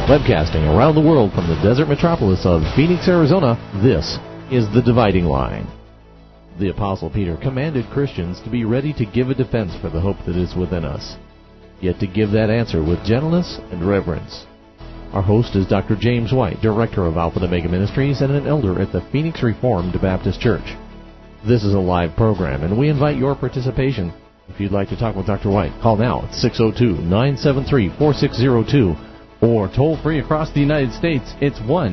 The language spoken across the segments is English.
Webcasting around the world from the desert metropolis of Phoenix, Arizona, this is The Dividing Line. The Apostle Peter commanded Christians to be ready to give a defense for the hope that is within us, yet to give that answer with gentleness and reverence. Our host is Dr. James White, Director of Alpha and Omega Ministries and an elder at the Phoenix Reformed Baptist Church. This is a live program, and we invite your participation. If you'd like to talk with Dr. White, call now at 602-973-4602, or toll free across the United States, it's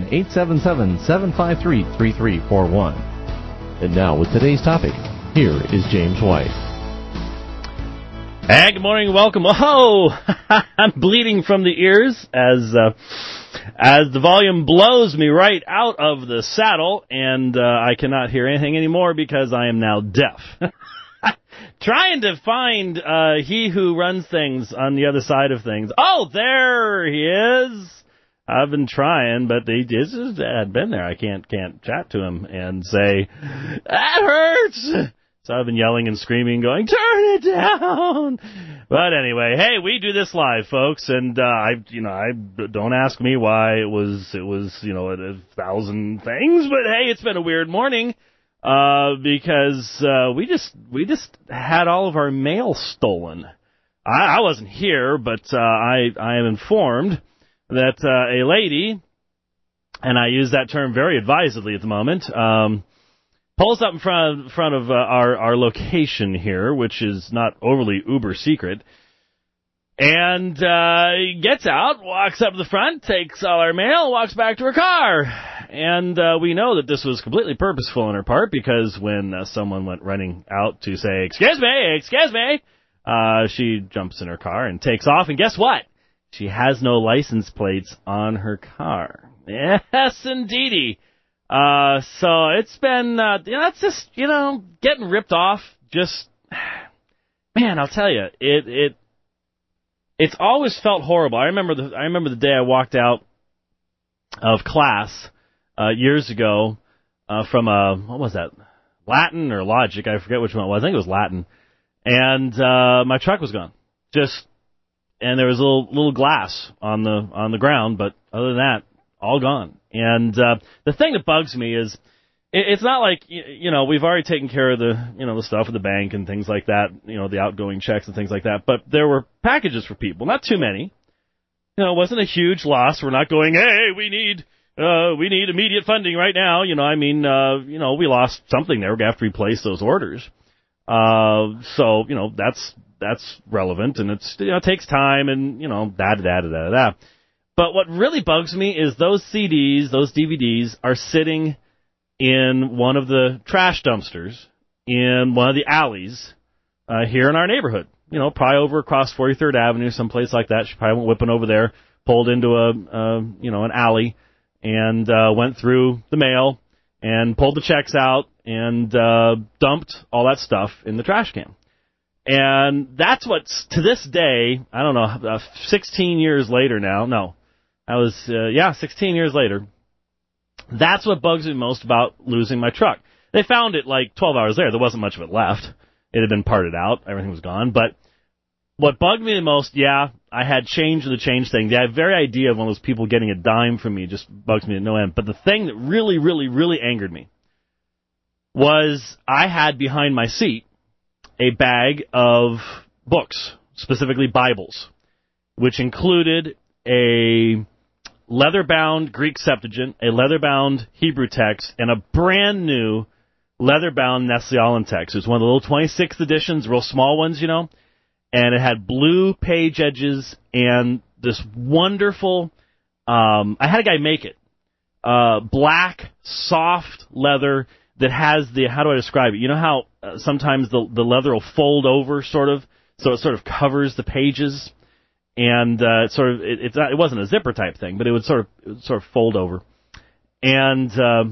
1-877-753-3341. And now, with today's topic, here is James White. Hey, good morning and welcome. Oh, I'm bleeding from the ears as the volume blows me right out of the saddle, and I cannot hear anything anymore because I am now deaf. Trying to find he who runs things on the other side of things. Oh, there he is. I've been trying, but he just had been there. I can't chat to him and say, that hurts. So I've been yelling and screaming, going, turn it down. But anyway, hey, we do this live, folks, and I don't ask me why it was 1,000 things, but hey, it's been a weird morning. Because we just had all of our mail stolen. I wasn't here, but I am informed that a lady, and I use that term very advisedly at the moment, pulls up in front of our location here, which is not overly uber secret, and gets out, walks up to the front, takes all our mail, walks back to her car. And we know that this was completely purposeful on her part, because when someone went running out to say, excuse me, she jumps in her car and takes off, and guess what? She has no license plates on her car. Yes, indeedy. So it's been, it's just, getting ripped off. Just, man, I'll tell you, it's always felt horrible. I remember the day I walked out of class years ago from what was that, Latin or Logic? I forget which one it was. I think it was Latin. And my truck was gone. And there was a little glass on the ground, but other than that, all gone. And the thing that bugs me is it's not like we've already taken care of the stuff at the bank and things like that, the outgoing checks and things like that. But there were packages for people, not too many. It wasn't a huge loss. We're not going, hey, we need immediate funding right now. We lost something there. We're going to have to replace those orders. So, that's relevant, and it takes time, and, da. But what really bugs me is those CDs, those DVDs are sitting in one of the trash dumpsters in one of the alleys, here in our neighborhood. Probably over across 43rd Avenue, someplace like that. She probably went whipping over there, pulled into an alley, and went through the mail and pulled the checks out and dumped all that stuff in the trash can. And that's what's, to this day, I don't know, 16 years later now. No, that was, 16 years later. That's what bugs me most about losing my truck. They found it like 12 hours later. There wasn't much of it left. It had been parted out. Everything was gone. But what bugged me the most, I had change in the change thing. The very idea of one of those people getting a dime from me just bugs me to no end. But the thing that really, really, really angered me was I had behind my seat a bag of books, specifically Bibles, which included a leather-bound Greek Septuagint, a leather-bound Hebrew text, and a brand-new leather-bound Nestle-Aland text. It was one of the little 26th editions, real small ones, and it had blue page edges and this wonderful, I had a guy make it, black, soft leather that has how do I describe it? You know how sometimes the leather will fold over, sort of, so it sort of covers the pages? And it wasn't a zipper type thing, but it would sort of fold over, and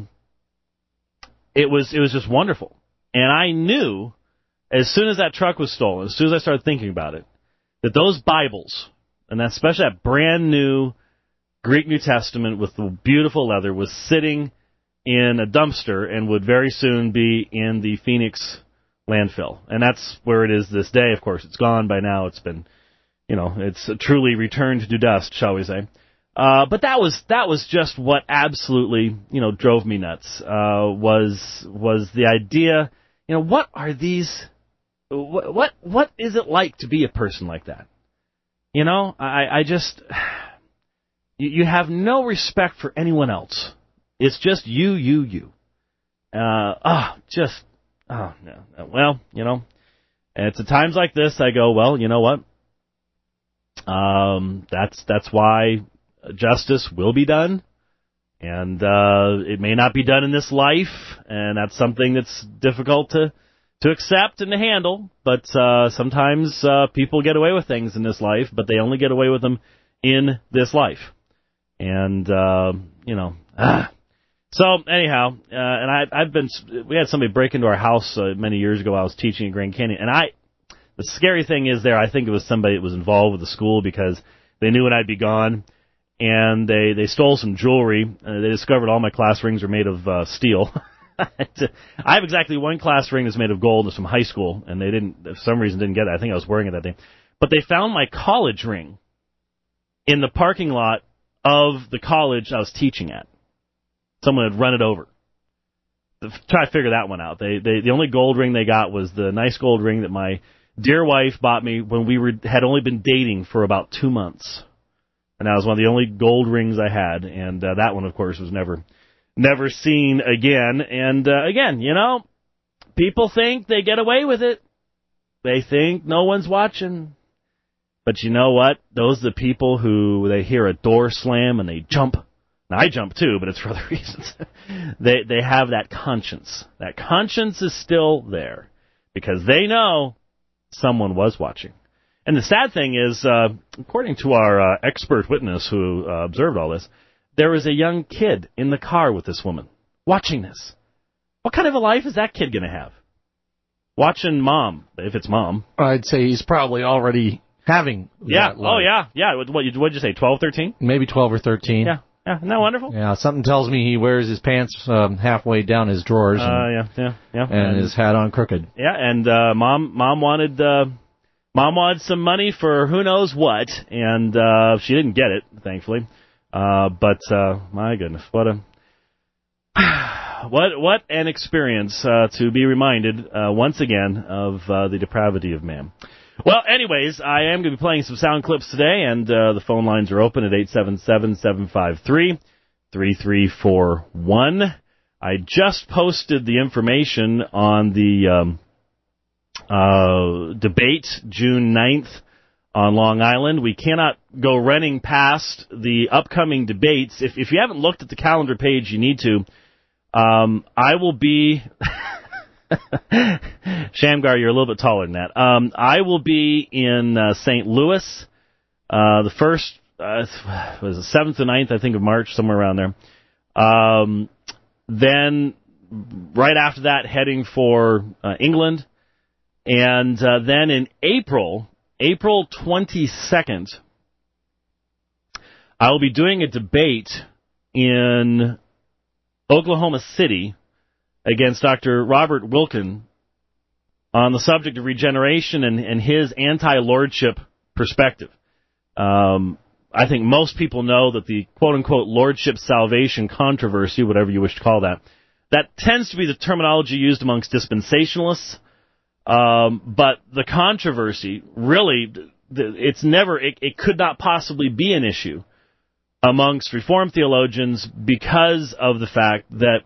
it was just wonderful. And I knew as soon as that truck was stolen, as soon as I started thinking about it, that those Bibles, and especially that brand new Greek New Testament with the beautiful leather, was sitting in a dumpster and would very soon be in the Phoenix landfill. And that's where it is this day. Of course, it's gone by now. It's been, it's truly returned to dust, shall we say. But that was just what absolutely, drove me nuts, was the idea, what are these, what is it like to be a person like that? I just, you have no respect for anyone else. It's just you. No. Well, and it's at times like this I go, well, you know what? That's why justice will be done, and it may not be done in this life, and that's something that's difficult to accept and to handle, but sometimes people get away with things in this life, but they only get away with them in this life. And, So, anyhow, and we had somebody break into our house many years ago. I was teaching at Grand Canyon, and the scary thing is I think it was somebody that was involved with the school because they knew when I'd be gone, and they stole some jewelry. They discovered all my class rings are made of steel. I have exactly one class ring that's made of gold. It's from high school, and they for some reason, didn't get it. I think I was wearing it that day. But they found my college ring in the parking lot of the college I was teaching at. Someone had run it over. Try to figure that one out. The only gold ring they got was the nice gold ring that my dear wife bought me when we had only been dating for about 2 months. And that was one of the only gold rings I had. And that one, of course, was never seen again. And again, people think they get away with it. They think no one's watching. But you know what? Those are the people who they hear a door slam and they jump. Now, I jump too, but it's for other reasons. They have that conscience. That conscience is still there because they know someone was watching. And the sad thing is, according to our expert witness who observed all this, there was a young kid in the car with this woman watching this. What kind of a life is that kid going to have? Watching mom, if it's mom. I'd say he's probably already having that life. Oh, yeah. What'd you say, 12, 13? Maybe 12 or 13. Yeah, isn't that wonderful? Yeah, something tells me he wears his pants halfway down his drawers. Yeah. And his hat on crooked. Yeah, and mom wanted some money for who knows what, and she didn't get it, thankfully. But my goodness, what an experience to be reminded once again of the depravity of man. Well, anyways, I am going to be playing some sound clips today, and the phone lines are open at 877-753-3341. I just posted the information on the debate June 9th on Long Island. We cannot go running past the upcoming debates. If you haven't looked at the calendar page, you need to. I will be... Shamgar, you're a little bit taller than that. I will be in St. Louis the first, was the 7th and 9th, I think, of March, somewhere around there. Then, right after that, heading for England. And then in April 22nd, I will be doing a debate in Oklahoma City against Dr. Robert Wilken on the subject of regeneration and his anti-lordship perspective. I think most people know that the quote-unquote lordship salvation controversy, whatever you wish to call that tends to be the terminology used amongst dispensationalists. But the controversy, really, it could not possibly be an issue amongst Reformed theologians because of the fact that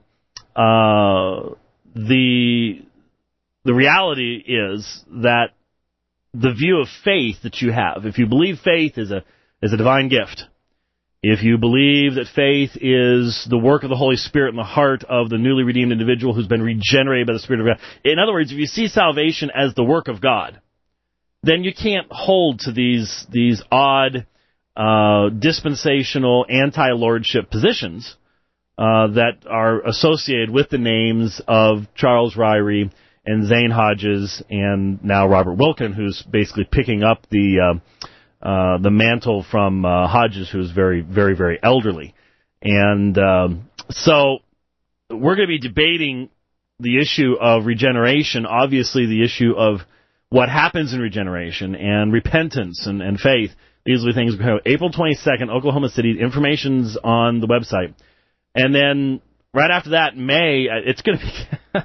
the reality is that the view of faith that you have, if you believe faith is a divine gift, if you believe that faith is the work of the Holy Spirit in the heart of the newly redeemed individual who's been regenerated by the Spirit of God, in other words, if you see salvation as the work of God, then you can't hold to these odd dispensational anti-lordship positions that are associated with the names of Charles Ryrie and Zane Hodges and now Robert Wilken, who's basically picking up the mantle from Hodges, who's very, very, very elderly. And so we're going to be debating the issue of regeneration, obviously the issue of what happens in regeneration and repentance and faith. These are the things. April 22nd, Oklahoma City. Information's on the website. And then right after that, May, it's going to be,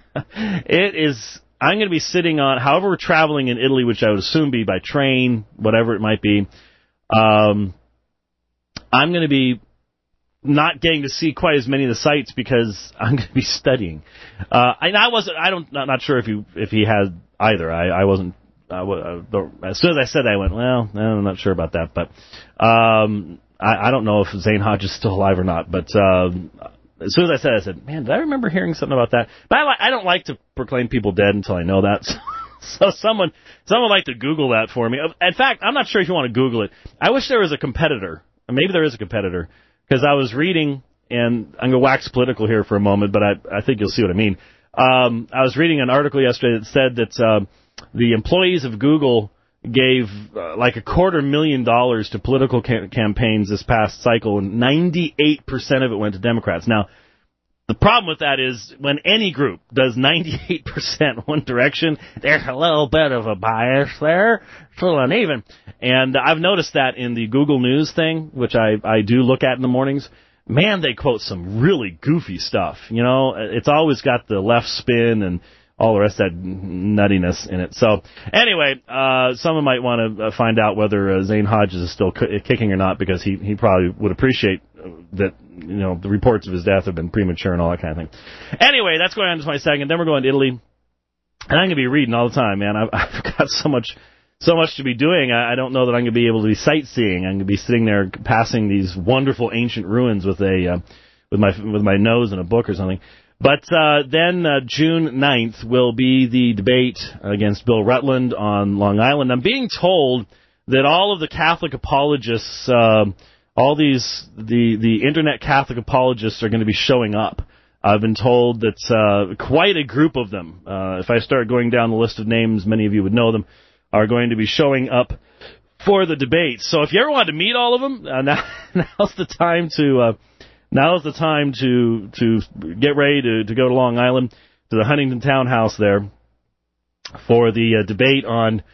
I'm going to be sitting on, however we're traveling in Italy, which I would assume be by train, whatever it might be. I'm going to be not getting to see quite as many of the sites because I'm going to be studying. Not sure if he had either. I wasn't. As soon as I said that, I went, well, I'm not sure about that. But I don't know if Zane Hodge is still alive or not. But as soon as I said, man, did I remember hearing something about that? But I don't like to proclaim people dead until I know that. So someone like to Google that for me. In fact, I'm not sure if you want to Google it. I wish there was a competitor. Maybe there is a competitor. Because I was reading, and I'm going to wax political here for a moment, but I think you'll see what I mean. I was reading an article yesterday that said that the employees of Google gave like $250,000 to political campaigns this past cycle, and 98% of it went to Democrats. Now, the problem with that is when any group does 98% one direction, there's a little bit of a bias there. It's a little uneven. And I've noticed that in the Google News thing, which I do look at in the mornings. Man, they quote some really goofy stuff. You know, it's always got the left spin and all the rest of that nuttiness in it. So, anyway, someone might want to find out whether Zane Hodges is still kicking or not, because he probably would appreciate that, you know, the reports of his death have been premature and all that kind of thing. Anyway, that's going on the 22nd. Then we're going to Italy, and I'm going to be reading all the time, man. I've got so much to be doing. I don't know that I'm going to be able to be sightseeing. I'm going to be sitting there passing these wonderful ancient ruins with my nose in a book or something. But then June 9th will be the debate against Bill Rutland on Long Island. I'm being told that all of the Catholic apologists, the internet Catholic apologists are going to be showing up. I've been told that quite a group of them, if I start going down the list of names, many of you would know them, are going to be showing up for the debate. So if you ever wanted to meet all of them, now's the time to... Now's the time to get ready to go to Long Island, to the Huntington Townhouse there, for the debate on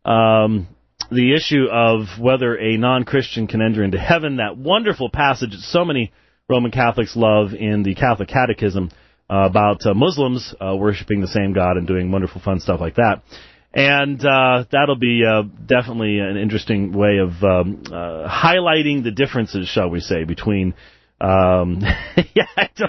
the issue of whether a non-Christian can enter into heaven. That wonderful passage that so many Roman Catholics love in the Catholic Catechism about Muslims worshiping the same God and doing wonderful fun stuff like that. And that'll be definitely an interesting way of highlighting the differences, shall we say, between... yeah,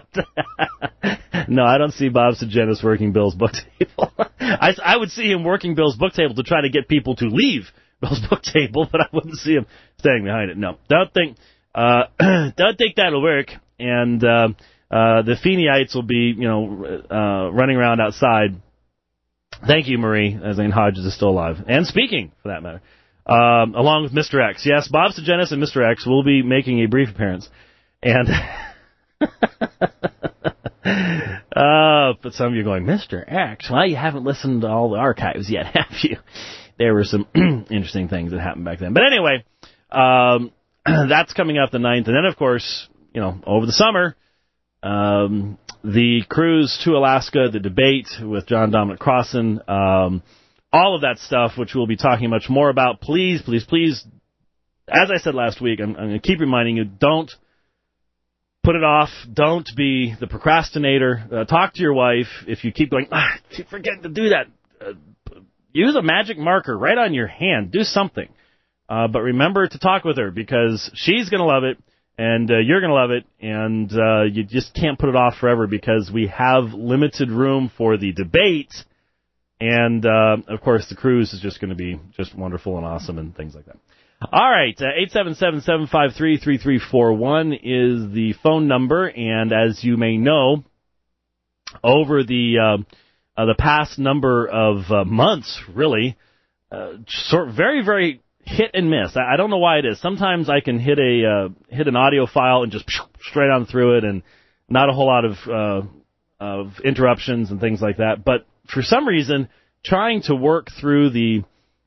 I don't see Bob Segenis working Bill's book table. I would see him working Bill's book table to try to get people to leave Bill's book table, but I wouldn't see him staying behind it. No, don't think that'll work. And the Feeneyites will be, running around outside. Thank you, Marie, as Zane Hodges is still alive and speaking, for that matter, along with Mr. X. Yes, Bob Segenis and Mr. X will be making a brief appearance. And but some of you are going, Mr. X, well, you haven't listened to all the archives yet, have you? There were some interesting things that happened back then. But anyway, that's coming up the 9th. And then, of course, over the summer, the cruise to Alaska, the debate with John Dominic Crossan, all of that stuff, which we'll be talking much more about. Please, please, please, as I said last week, I'm going to keep reminding you, don't put it off. Don't be the procrastinator. Talk to your wife. If you keep going, keep forgetting to do that, use a magic marker right on your hand. Do something. But remember to talk with her, because she's going to love it, and you're going to love it, and you just can't put it off forever, because we have limited room for the debate, and, of course, the cruise is just going to be just wonderful and awesome and things like that. All right, 877-753-3341 is the phone number, and as you may know, over the past number of months, really, very, very hit and miss. I don't know why it is. Sometimes I can hit an audio file and just straight on through it, and not a whole lot of interruptions and things like that. But for some reason, trying to work through the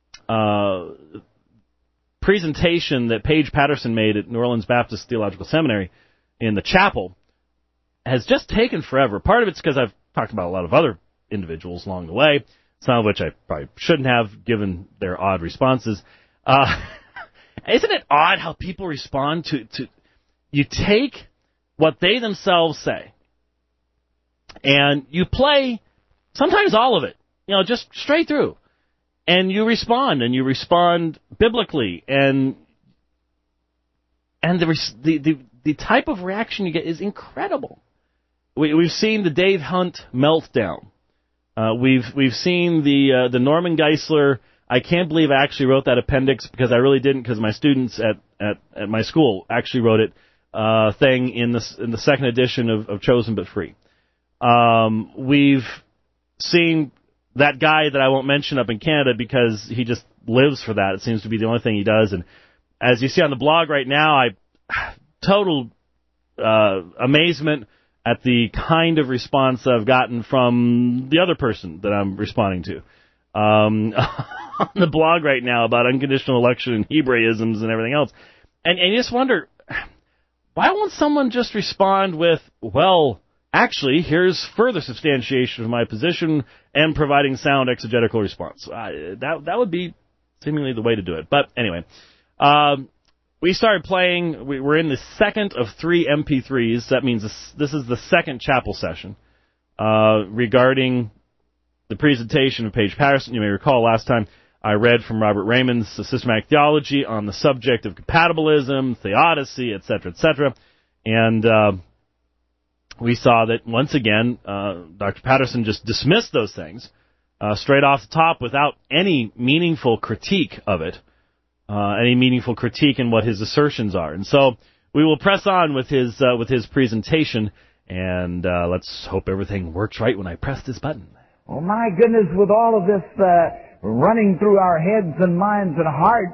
presentation that Paige Patterson made at New Orleans Baptist Theological Seminary in the chapel has just taken forever. Part of it's because I've talked about a lot of other individuals along the way, some of which I probably shouldn't have, given their odd responses. Isn't it odd how people respond to you take what they themselves say and you play sometimes all of it, just straight through, and you respond biblically, and the type of reaction you get is incredible. We've seen the Dave Hunt meltdown. We've seen the Norman Geisler. I can't believe I actually wrote that appendix, because I really didn't, because my students at my school actually wrote it. Thing in the second edition of Chosen but Free. We've seen that guy that I won't mention up in Canada, because he just lives for that. It seems to be the only thing he does. And as you see on the blog right now, total amazement at the kind of response I've gotten from the other person that I'm responding to. On the blog right now about unconditional election and Hebraisms and everything else. And you just wonder, why won't someone just respond with, well, actually, here's further substantiation of my position and providing sound exegetical response? That would be seemingly the way to do it. But anyway, we started playing. We're in the second of 3 MP3s. That means this is the second chapel session regarding the presentation of Paige Patterson. You may recall last time I read from Robert Raymond's Systematic Theology on the subject of compatibilism, theodicy, etc., etc. And we saw that, once again, Dr. Patterson just dismissed those things straight off the top without any meaningful critique of it, any meaningful critique in what his assertions are. And so we will press on with his presentation, and let's hope everything works right when I press this button. Oh, my goodness, with all of this running through our heads and minds and hearts,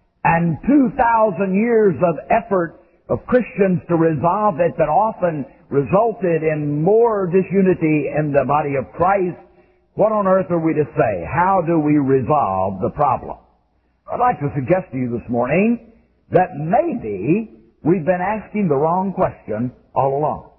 and 2,000 years of effort of Christians to resolve it that often resulted in more disunity in the body of Christ, what on earth are we to say? How do we resolve the problem? I'd like to suggest to you this morning that maybe we've been asking the wrong question all along.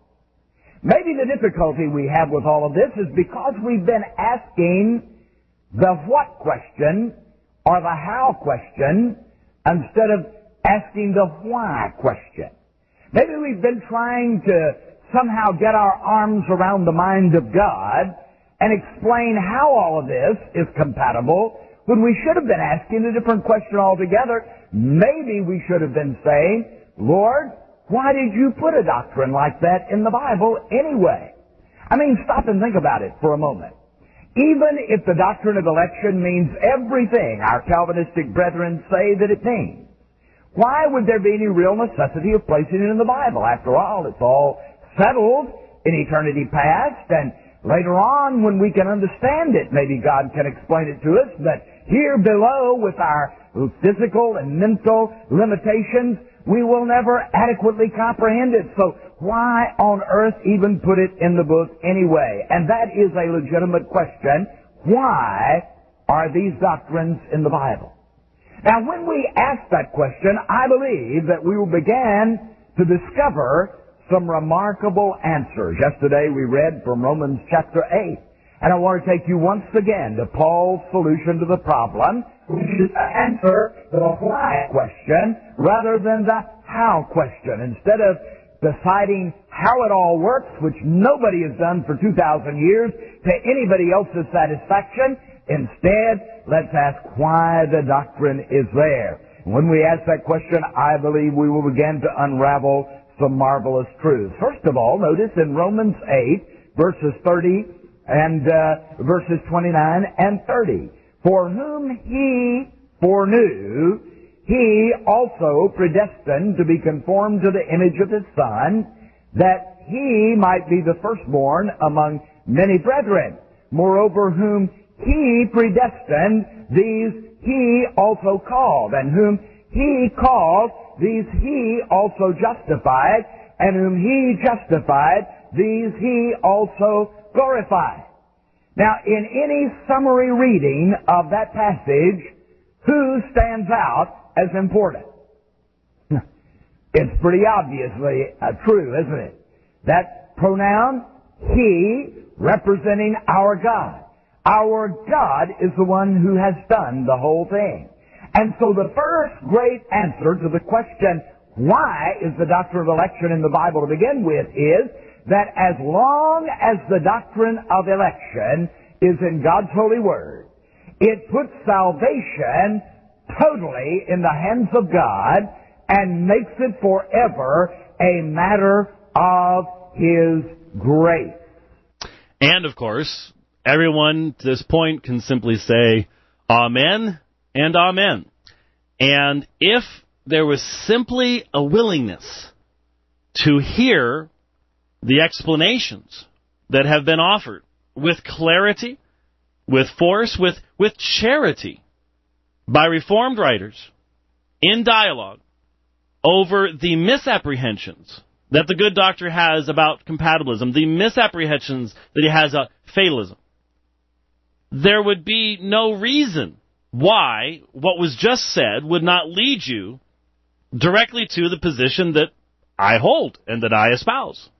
Maybe the difficulty we have with all of this is because we've been asking the what question or the how question instead of asking the why question. Maybe we've been trying to somehow get our arms around the mind of God and explain how all of this is compatible when we should have been asking a different question altogether. Maybe we should have been saying, Lord, why did you put a doctrine like that in the Bible anyway? I mean, stop and think about it for a moment. Even if the doctrine of election means everything our Calvinistic brethren say that it means, why would there be any real necessity of placing it in the Bible? After all, it's all settled in eternity past, and later on, when we can understand it, maybe God can explain it to us, but here below, with our physical and mental limitations, we will never adequately comprehend it. So why on earth even put it in the book anyway? And that is a legitimate question. Why are these doctrines in the Bible? Now, when we ask that question, I believe that we will begin to discover some remarkable answers. Yesterday we read from Romans chapter 8. And I want to take you once again to Paul's solution to the problem, which is to answer the why question rather than the how question. Instead of deciding how it all works, which nobody has done for 2,000 years, to anybody else's satisfaction, instead, let's ask why the doctrine is there. And when we ask that question, I believe we will begin to unravel some marvelous truths. First of all, notice in Romans 8, verses 30 and verses 29 and 30. For whom he foreknew, he also predestined to be conformed to the image of his Son, that he might be the firstborn among many brethren. Moreover, whom he predestined, these he also called. And whom he called, these he also justified. And whom he justified, these he also glorified. Now, in any summary reading of that passage, who stands out as important? It's pretty obviously true, isn't it? That pronoun, he, representing our God. Our God is the one who has done the whole thing. And so the first great answer to the question, why is the doctrine of election in the Bible to begin with, is that as long as the doctrine of election is in God's holy word, it puts salvation totally in the hands of God and makes it forever a matter of His grace. And, of course, everyone to this point can simply say, Amen and Amen. And if there was simply a willingness to hear the explanations that have been offered with clarity, with force, with charity by Reformed writers in dialogue over the misapprehensions that the good doctor has about compatibilism, the misapprehensions that he has about fatalism, there would be no reason why what was just said would not lead you directly to the position that I hold and that I espouse.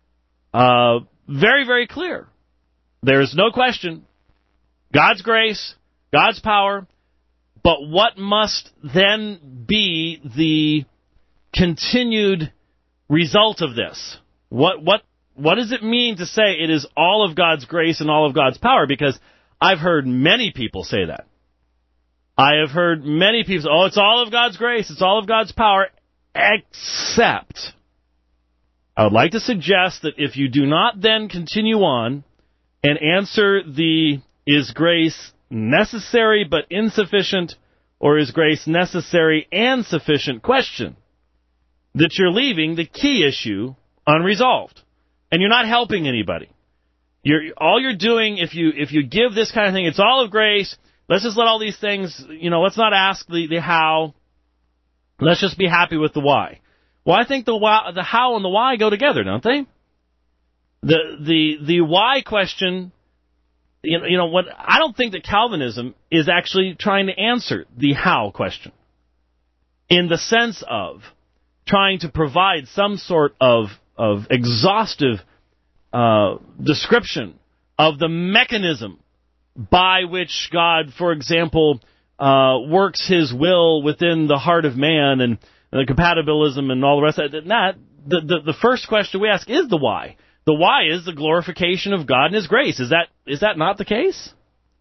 Very, very clear. There is no question. God's grace, God's power, but what must then be the continued result of this? What does it mean to say it is all of God's grace and all of God's power? Because I've heard many people say that. I have heard many people say, oh, it's all of God's grace, it's all of God's power, except I would like to suggest that if you do not then continue on and answer the is grace necessary but insufficient, or is grace necessary and sufficient question, that you're leaving the key issue unresolved. And you're not helping anybody. All you're doing, if you give this kind of thing, it's all of grace, let's just let all these things, let's not ask the how, let's just be happy with the why. Well, I think the how and the why go together, don't they? The why question, what I don't think that Calvinism is actually trying to answer the how question in the sense of trying to provide some sort of exhaustive description of the mechanism by which God, for example, works His will within the heart of man and the compatibilism and all the rest of that. The first question we ask is the why. The why is the glorification of God and His grace. Is that not the case?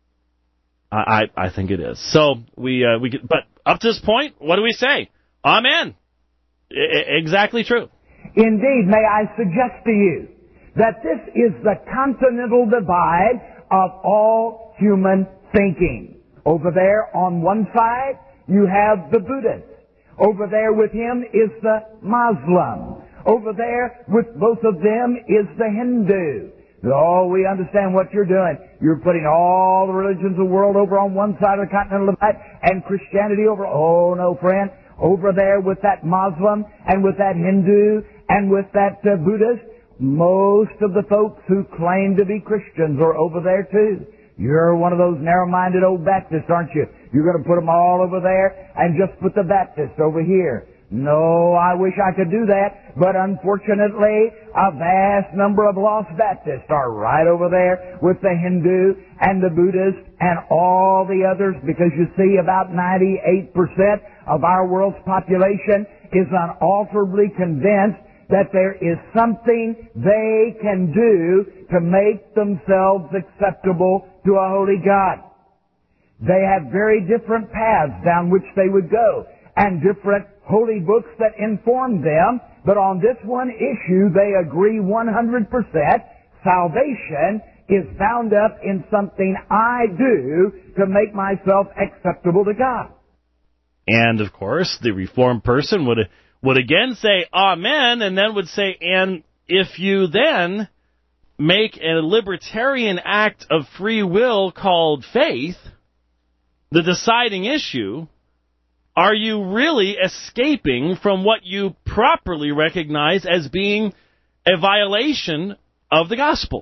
I think it is. So but up to this point, what do we say? Amen. Exactly true. Indeed, may I suggest to you that this is the continental divide of all human thinking. Over there on one side, you have the Buddhist. Over there with him is the Muslim. Over there with both of them is the Hindu. Oh, we understand what you're doing. You're putting all the religions of the world over on one side of the continental divide and Christianity over. Oh, no, friend. Over there with that Muslim and with that Hindu and with that Buddhist, most of the folks who claim to be Christians are over there too. You're one of those narrow-minded old Baptists, aren't you? You're going to put them all over there and just put the Baptists over here. No, I wish I could do that, but unfortunately, a vast number of lost Baptists are right over there with the Hindu and the Buddhist and all the others, because you see about 98% of our world's population is unalterably convinced that there is something they can do to make themselves acceptable to a holy God. They have very different paths down which they would go and different holy books that inform them, but on this one issue they agree 100%. Salvation is bound up in something I do to make myself acceptable to God. And, of course, the Reformed person would again say, Amen, and then would say, and if you then make a libertarian act of free will called faith the deciding issue, are you really escaping from what you properly recognize as being a violation of the gospel?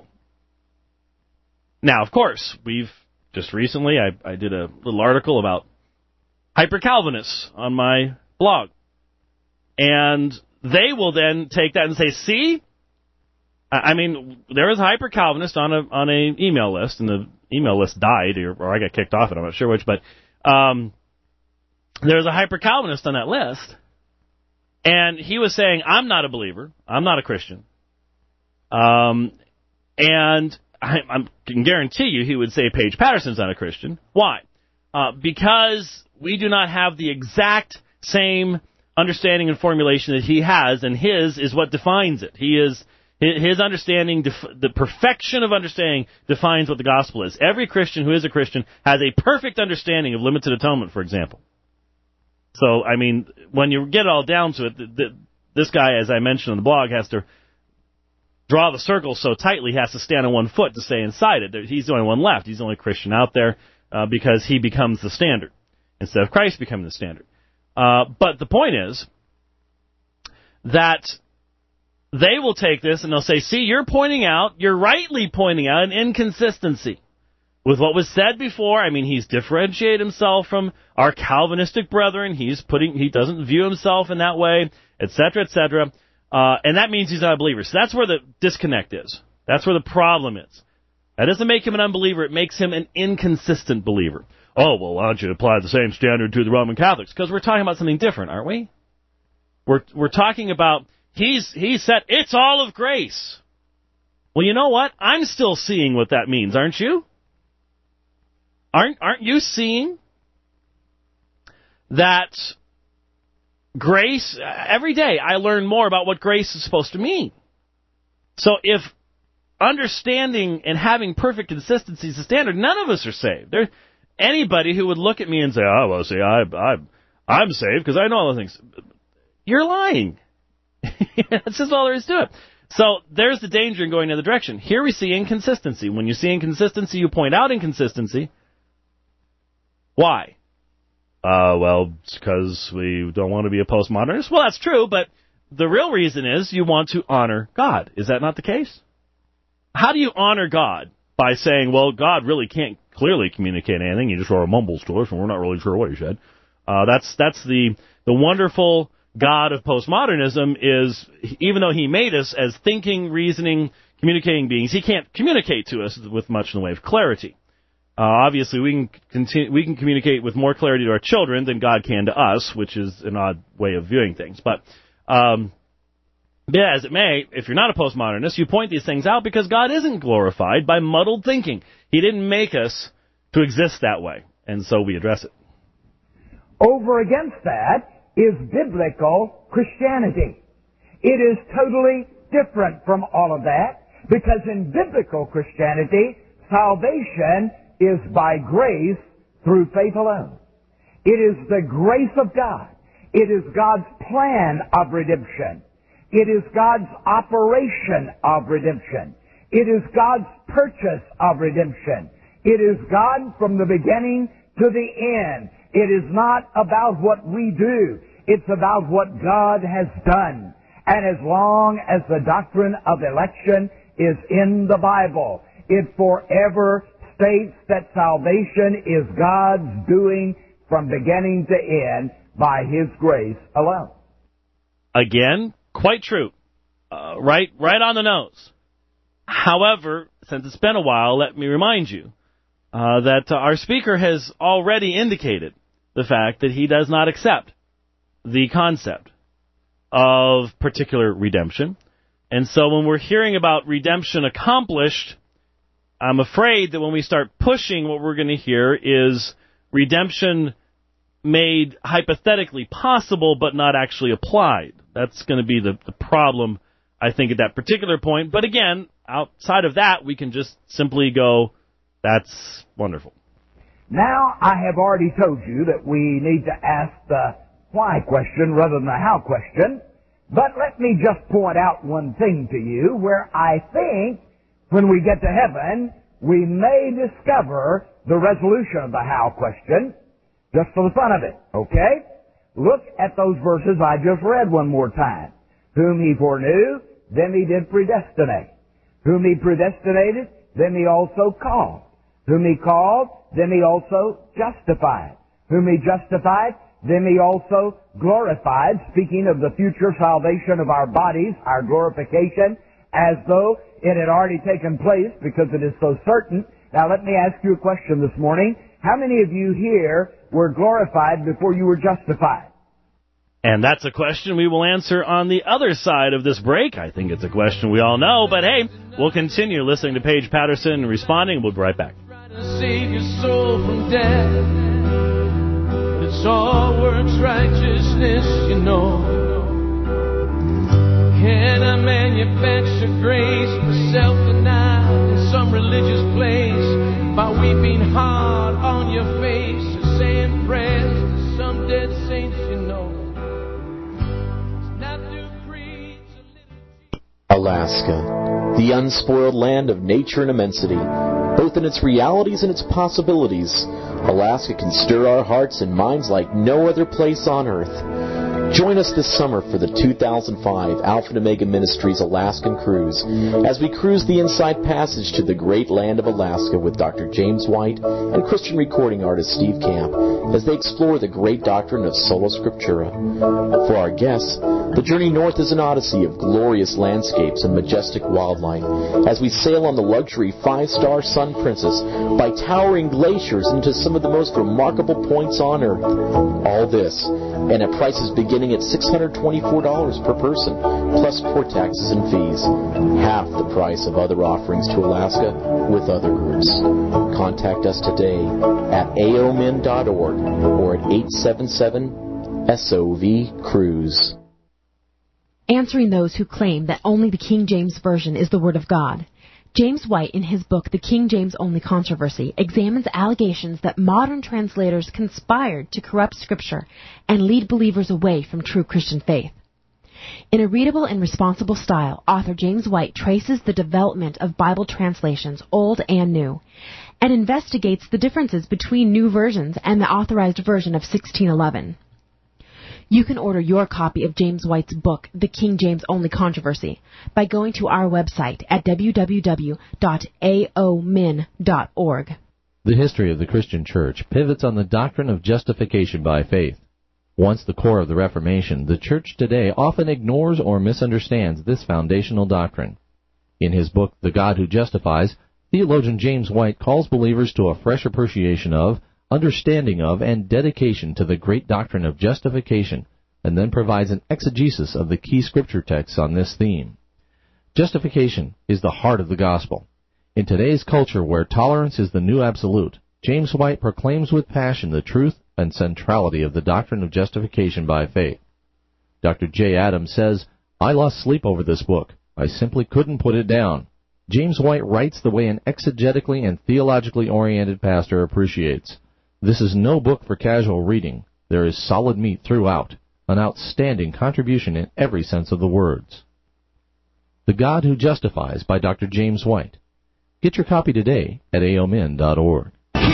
Now, of course, we've just recently, I did a little article about hyper-Calvinists on my blog. And they will then take that and say, see? I mean, there was a hyper-Calvinist on an email list, and the email list died, or I got kicked off it, I'm not sure which, but there's a hyper-Calvinist on that list, and he was saying, I'm not a believer, I'm not a Christian. And I can guarantee you he would say Paige Patterson's not a Christian. Why? Because we do not have the exact same understanding and formulation that he has, and his is what defines it. His understanding, the perfection of understanding defines what the gospel is. Every Christian who is a Christian has a perfect understanding of limited atonement, for example. So, I mean, when you get it all down to it, this guy, as I mentioned on the blog, has to draw the circle so tightly he has to stand on one foot to stay inside it. He's the only one left. He's the only Christian out there because he becomes the standard instead of Christ becoming the standard. But the point is that they will take this and they'll say, see, you're rightly pointing out an inconsistency with what was said before. I mean, he's differentiated himself from our Calvinistic brethren. He doesn't view himself in that way, etc., etc. And that means he's not a believer. So that's where the disconnect is. That's where the problem is. That doesn't make him an unbeliever. It makes him an inconsistent believer. Oh, well, why don't you apply the same standard to the Roman Catholics? Because we're talking about something different, aren't we? We're talking about, he said, it's all of grace. Well, you know what? I'm still seeing what that means, aren't you? Aren't you seeing that grace, every day I learn more about what grace is supposed to mean. So if understanding and having perfect consistency is the standard, none of us are saved. Anybody who would look at me and say, oh, well, see, I'm saved because I know all the things. You're lying. That's just all there is to it. So there's the danger in going in the other direction. Here we see inconsistency. When you see inconsistency, you point out inconsistency. Why? Well, it's because we don't want to be a postmodernist. Well, that's true, but the real reason is you want to honor God. Is that not the case? How do you honor God? By saying, well, God really can't clearly communicate anything. He just sort of mumbles to us, and we're not really sure what he said. That's the wonderful God of postmodernism is, even though he made us as thinking, reasoning, communicating beings, he can't communicate to us with much in the way of clarity. Obviously, we can communicate with more clarity to our children than God can to us, which is an odd way of viewing things. But yeah, as it may, if you're not a postmodernist, you point these things out because God isn't glorified by muddled thinking. He didn't make us to exist that way, and so we address it. Over against that is biblical Christianity. It is totally different from all of that because in biblical Christianity, salvation is by grace through faith alone. It is the grace of God. It is God's plan of redemption. It is God's operation of redemption. It is God's purchase of redemption. It is God from the beginning to the end. It is not about what we do. It's about what God has done. And as long as the doctrine of election is in the Bible, it forever states that salvation is God's doing from beginning to end by His grace alone. Again, quite true. Right on the nose. However, since it's been a while, let me remind you that our speaker has already indicated the fact that he does not accept the concept of particular redemption. And so when we're hearing about redemption accomplished, I'm afraid that when we start pushing, what we're going to hear is redemption made hypothetically possible but not actually applied. That's going to be the problem, I think, at that particular point. But again, outside of that, we can just simply go, that's wonderful. Now, I have already told you that we need to ask the why question rather than the how question. But let me just point out one thing to you where I think when we get to heaven, we may discover the resolution of the how question just for the fun of it. Okay? Look at those verses I just read one more time. Whom He foreknew, them He did predestinate. Whom He predestinated, them He also called. Whom He called, them He also justified. Whom He justified, them He also glorified, speaking of the future salvation of our bodies, our glorification, as though it had already taken place because it is so certain. Now let me ask you a question this morning. How many of you here were glorified before you were justified? And that's a question we will answer on the other side of this break. I think it's a question we all know, but hey, we'll continue listening to Paige Patterson and responding. We'll be right back. Save your soul from death, but it's all works righteousness, you know. Can I manufacture grace for self-denial in some religious place by weeping hard on your face or saying prayers to some dead saints, you know? It's not through creeds or Alaska, the unspoiled land of nature and immensity, both in its realities and its possibilities. Alaska can stir our hearts and minds like no other place on earth. Join us this summer for the 2005 Alpha and Omega Ministries Alaskan Cruise as we cruise the Inside Passage to the great land of Alaska with Dr. James White and Christian recording artist Steve Camp as they explore the great doctrine of Sola Scriptura. For our guests, the journey north is an odyssey of glorious landscapes and majestic wildlife as we sail on the luxury 5-star Sun Princess by towering glaciers into some of the most remarkable points on earth. All this, and at prices beginning at $624 per person, plus port taxes and fees. Half the price of other offerings to Alaska with other groups. Contact us today at aomin.org or at 877-SOV-CRUISE. Answering those who claim that only the King James Version is the Word of God. James White, in his book, The King James Only Controversy, examines allegations that modern translators conspired to corrupt Scripture and lead believers away from true Christian faith. In a readable and responsible style, author James White traces the development of Bible translations, old and new, and investigates the differences between new versions and the authorized version of 1611. You can order your copy of James White's book, The King James Only Controversy, by going to our website at www.aomin.org. The history of the Christian Church pivots on the doctrine of justification by faith. Once the core of the Reformation, the Church today often ignores or misunderstands this foundational doctrine. In his book, The God Who Justifies, theologian James White calls believers to a fresh appreciation of, understanding of, and dedication to the great doctrine of justification, and then provides an exegesis of the key scripture texts on this theme. Justification is the heart of the gospel. In today's culture where tolerance is the new absolute, James White proclaims with passion the truth and centrality of the doctrine of justification by faith. Dr. J. Adams says, "I lost sleep over this book. I simply couldn't put it down." James White writes the way an exegetically and theologically oriented pastor appreciates. This is no book for casual reading. There is solid meat throughout, an outstanding contribution in every sense of the words. The God Who Justifies by Dr. James White. Get your copy today at aomin.org.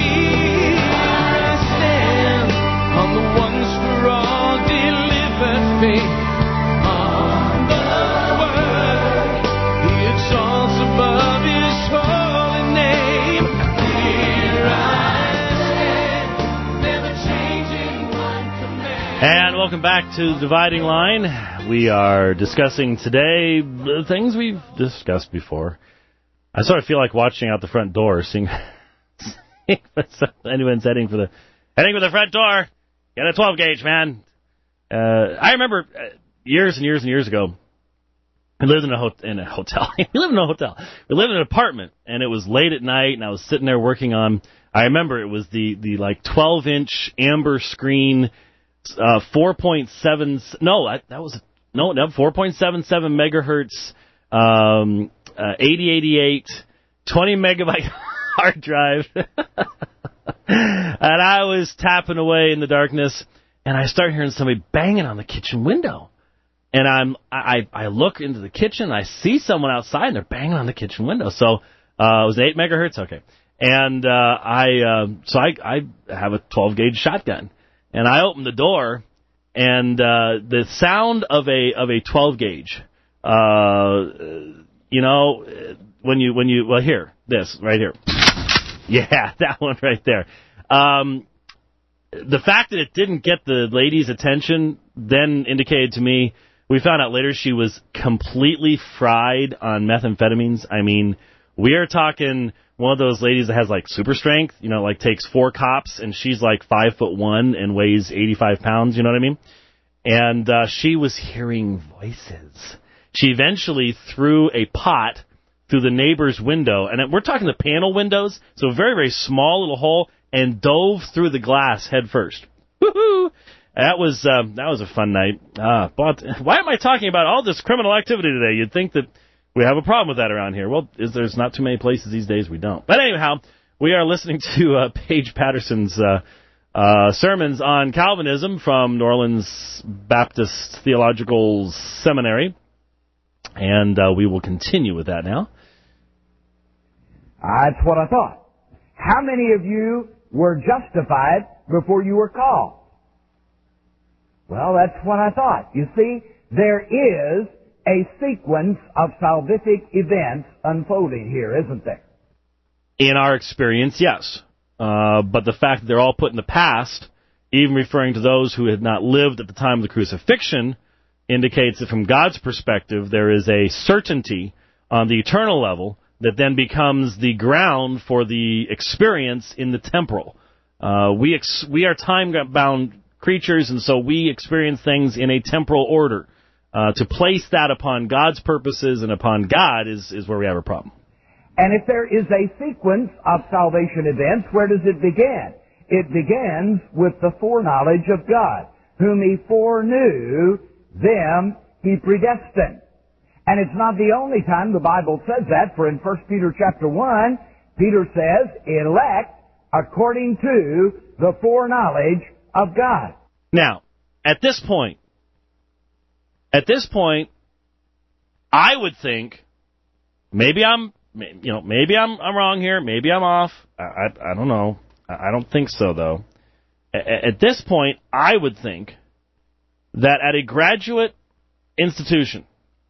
stand on the once for all delivered faith. On the word, he exalts above his holy name. Here I stand, never changing one command. And welcome back to the Dividing Line. We are discussing today the things we've discussed before. I sort of feel like watching out the front door, seeing anyone's heading for the front door. Get a 12 gauge, man. I remember years and years and years ago, we lived in a hotel. We lived in a hotel. We lived in an apartment, and it was late at night, and I was sitting there working on. I remember it was the like 12-inch amber screen, 4.7. No, that was 4.77 megahertz. 8088, 20 megabyte hard drive. And I was tapping away in the darkness, and I start hearing somebody banging on the kitchen window. And I look into the kitchen, I see someone outside, and they're banging on the kitchen window. So it was 8 megahertz, okay. And I have a 12 gauge shotgun, and I open the door, and the sound of a 12 gauge. You know, here, this right here. Yeah, that one right there. The fact that it didn't get the lady's attention then indicated to me, we found out later she was completely fried on methamphetamines. I mean, We are talking one of those ladies that has like super strength, like takes 4 cops, and she's like 5'1" and weighs 85 pounds, you know what I mean? And she was hearing voices. She eventually threw a pot through the neighbor's window, and we're talking the panel windows, so a very, very small little hole, and dove through the glass head first. Woohoo! That was a fun night. But why am I talking about all this criminal activity today? You'd think that we have a problem with that around here. Well, there's not too many places these days we don't. But anyhow, we are listening to Paige Patterson's sermons on Calvinism from New Orleans Baptist Theological Seminary. And we will continue with that now. That's what I thought. How many of you were justified before you were called? Well, that's what I thought. You see, there is a sequence of salvific events unfolding here, isn't there? In our experience, yes. But the fact that they're all put in the past, even referring to those who had not lived at the time of the crucifixion, indicates that from God's perspective, there is a certainty on the eternal level that then becomes the ground for the experience in the temporal. We are time-bound creatures, and so we experience things in a temporal order. To place that upon God's purposes and upon God is where we have a problem. And if there is a sequence of salvation events, where does it begin? It begins with the foreknowledge of God. Whom He foreknew, them He predestined. And it's not the only time the Bible says that, for in 1 Peter chapter 1, Peter says, elect according to the foreknowledge of God. Now, at this point, I would think maybe I'm wrong here, maybe I'm off. I don't know. I don't think so, though. At this point, I would think that at a graduate institution,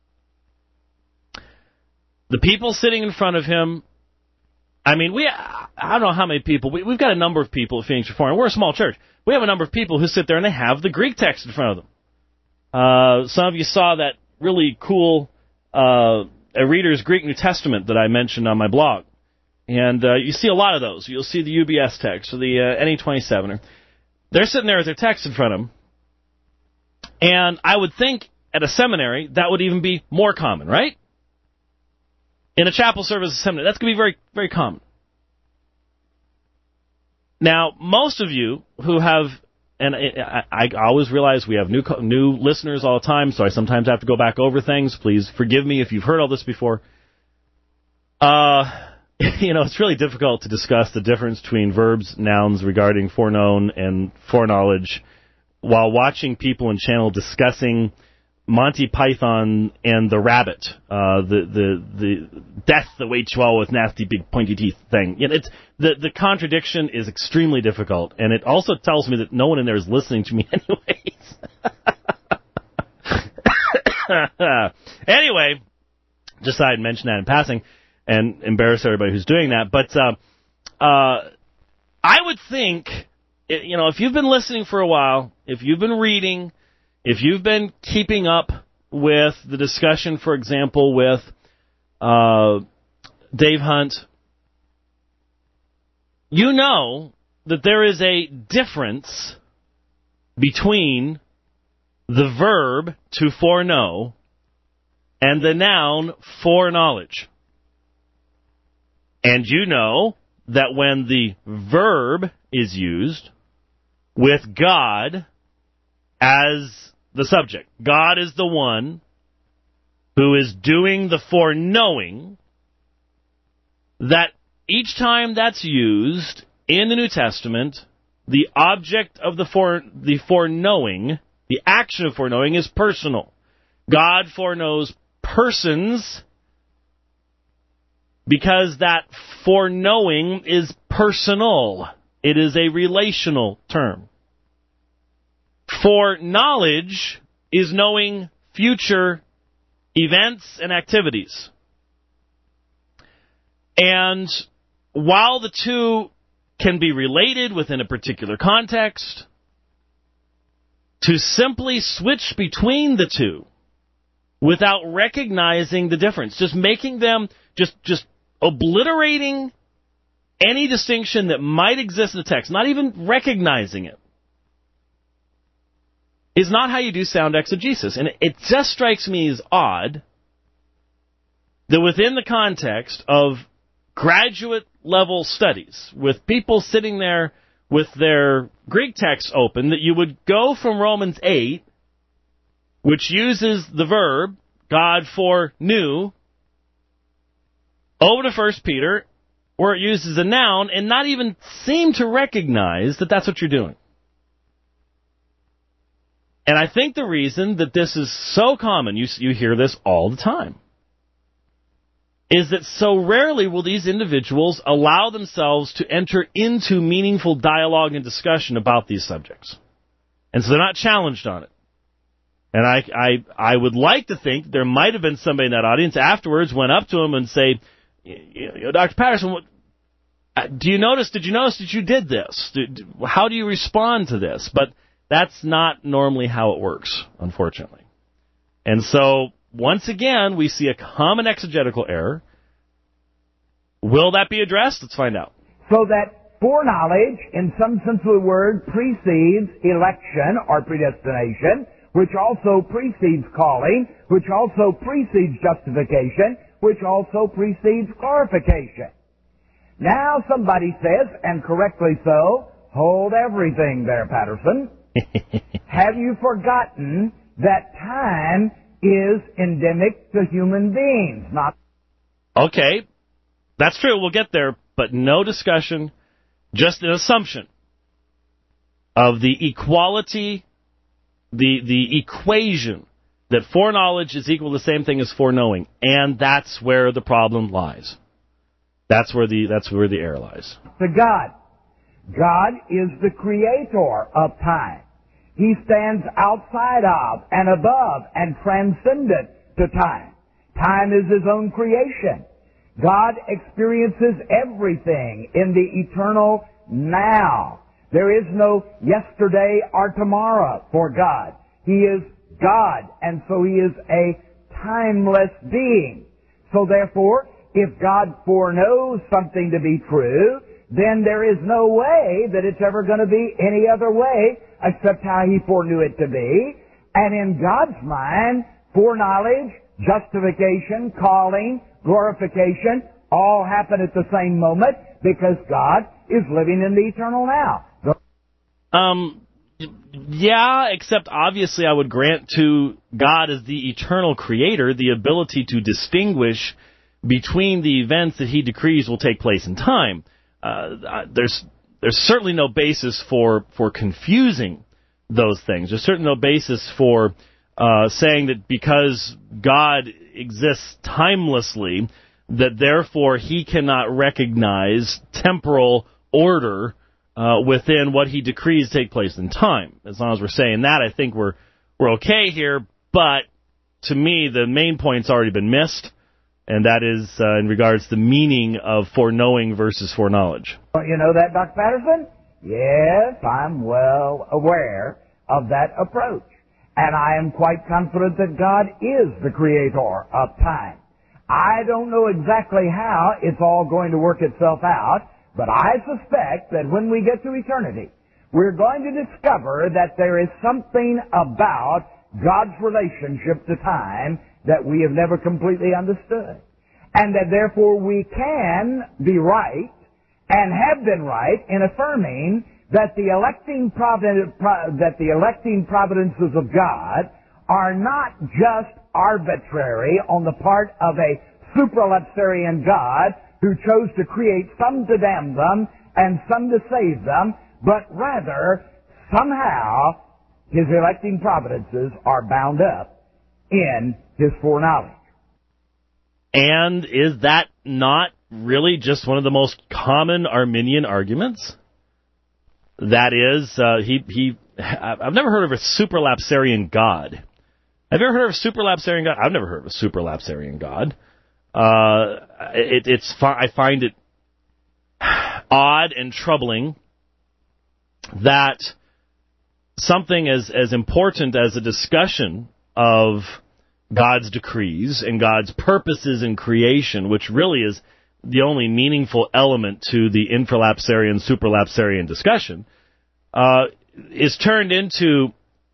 the people sitting in front of him, I don't know how many people, we've got a number of people at Phoenix Reform. We're a small church. We have a number of people who sit there and they have the Greek text in front of them. Some of you saw that really cool A Reader's Greek New Testament that I mentioned on my blog. And you see a lot of those. You'll see the UBS text or the NE27. They're sitting there with their text in front of them. And I would think at a seminary that would even be more common, right? In a chapel service at a seminary, that's going to be very, very common. Now, most of you who have, and I always realize we have new listeners all the time, so I sometimes have to go back over things. Please forgive me if you've heard all this before. It's really difficult to discuss the difference between verbs, nouns regarding foreknown and foreknowledge while watching people in channel discussing Monty Python and the rabbit, the death that waits you all with nasty big pointy teeth thing. It's the contradiction is extremely difficult, and it also tells me that no one in there is listening to me anyways. Anyway, just thought I'd mention that in passing and embarrass everybody who's doing that. But I would think, if you've been listening for a while, if you've been reading, if you've been keeping up with the discussion, for example, with Dave Hunt, you know that there is a difference between the verb to foreknow and the noun foreknowledge. And you know that when the verb is used with God as the subject, God is the one who is doing the foreknowing, that each time that's used in the New Testament, the object of the foreknowing, the action of foreknowing, is personal. God foreknows persons because that foreknowing is personal. It is a relational term. Foreknowledge is knowing future events and activities. And while the two can be related within a particular context, to simply switch between the two without recognizing the difference, just making them, just obliterating any distinction that might exist in the text, not even recognizing it, is not how you do sound exegesis. And it just strikes me as odd that within the context of graduate-level studies, with people sitting there with their Greek text open, that you would go from Romans 8, which uses the verb, God foreknew, over to 1 Peter, where it uses a noun, and not even seem to recognize that that's what you're doing. And I think the reason that this is so common, you hear this all the time, is that so rarely will these individuals allow themselves to enter into meaningful dialogue and discussion about these subjects. And so they're not challenged on it. And I would like to think there might have been somebody in that audience afterwards went up to him and say, Dr. Patterson, did you notice that you did this? How do you respond to this? But that's not normally how it works, unfortunately. And so, once again, we see a common exegetical error. Will that be addressed? Let's find out. So that foreknowledge, in some sense of the word, precedes election or predestination, which also precedes calling, which also precedes justification, which also precedes glorification. Now somebody says, and correctly so, hold everything there, Patterson. Have you forgotten that time is endemic to human beings? Not. Okay, that's true. We'll get there, but no discussion, just an assumption of the equality, the equation that foreknowledge is equal to the same thing as foreknowing, and that's where the problem lies. That's where the error lies. To God. God is the creator of time. He stands outside of and above and transcendent to time. Time is His own creation. God experiences everything in the eternal now. There is no yesterday or tomorrow for God. He is God, and so He is a timeless being. So therefore, if God foreknows something to be true, then there is no way that it's ever going to be any other way except how He foreknew it to be. And in God's mind, foreknowledge, justification, calling, glorification, all happen at the same moment because God is living in the eternal now. Yeah, except obviously I would grant to God as the eternal creator the ability to distinguish between the events that He decrees will take place in time. There's certainly no basis for confusing those things. There's certainly no basis for saying that because God exists timelessly, that therefore He cannot recognize temporal order within what He decrees take place in time. As long as we're saying that, I think we're okay here. But to me, the main point's already been missed. And that is in regards to the meaning of foreknowing versus foreknowledge. You know that, Dr. Patterson? Yes, I'm well aware of that approach. And I am quite confident that God is the creator of time. I don't know exactly how it's all going to work itself out, but I suspect that when we get to eternity, we're going to discover that there is something about God's relationship to time that we have never completely understood. And that therefore we can be right and have been right in affirming that the electing providences of God are not just arbitrary on the part of a supralapsarian God who chose to create some to damn them and some to save them, but rather somehow His electing providences are bound up in His foreknowledge. And is that not really just one of the most common Arminian arguments? That is, I've never heard of a supralapsarian God. Have you ever heard of a supralapsarian God? I've never heard of a supralapsarian God. I find it odd and troubling that something as important as a discussion of God's decrees and God's purposes in creation, which really is the only meaningful element to the infralapsarian, supralapsarian discussion, is turned into,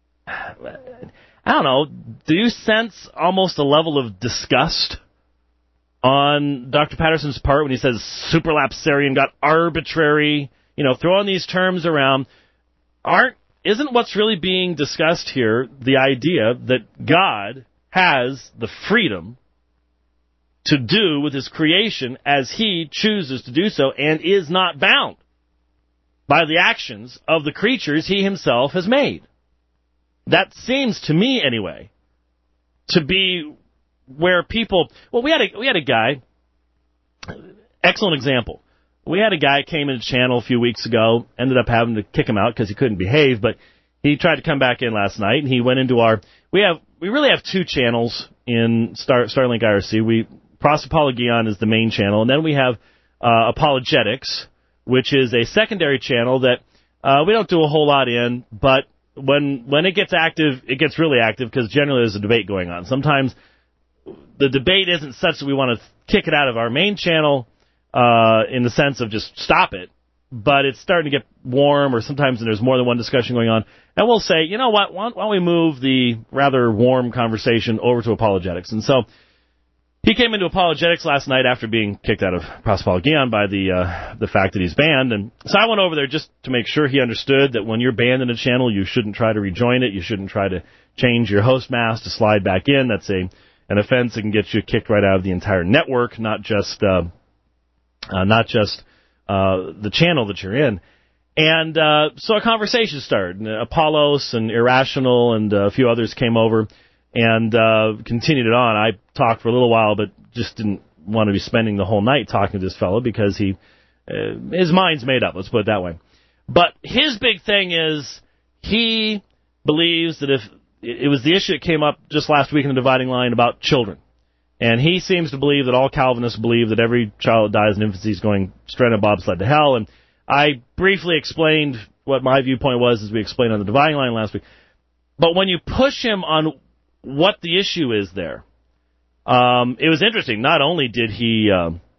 I don't know, do you sense almost a level of disgust on Dr. Patterson's part when he says supralapsarian got arbitrary, throwing these terms around? Isn't what's really being discussed here the idea that God has the freedom to do with his creation as he chooses to do so and is not bound by the actions of the creatures he himself has made? That seems to me, anyway, to be where people... Well, we had a guy... Excellent example. We had a guy came into the channel a few weeks ago, ended up having to kick him out because he couldn't behave, but he tried to come back in last night, and he went into our... We really have two channels in Starlink IRC. Prosopologion is the main channel, and then we have Apologetics, which is a secondary channel that we don't do a whole lot in, but when it gets active, it gets really active because generally there's a debate going on. Sometimes the debate isn't such that we want to kick it out of our main channel in the sense of just stop it, but it's starting to get warm, or sometimes there's more than one discussion going on, and we'll say, you know what, why don't we move the rather warm conversation over to Apologetics? And so he came into Apologetics last night after being kicked out of Prosopologion by the fact that he's banned, and so I went over there just to make sure he understood that when you're banned in a channel, you shouldn't try to rejoin it, you shouldn't try to change your host mask to slide back in. That's an offense that can get you kicked right out of the entire network, not just the channel that you're in. And so a conversation started. Apollos and Irrational and a few others came over and continued it on. I talked for a little while, but just didn't want to be spending the whole night talking to this fellow because his mind's made up, let's put it that way. But his big thing is he believes that if it was the issue that came up just last week in the Dividing Line about children. And he seems to believe that all Calvinists believe that every child that dies in infancy is going straight on a bobsled to hell. And I briefly explained what my viewpoint was, as we explained on the Dividing Line last week. But when you push him on what the issue is there, it was interesting. Not only did he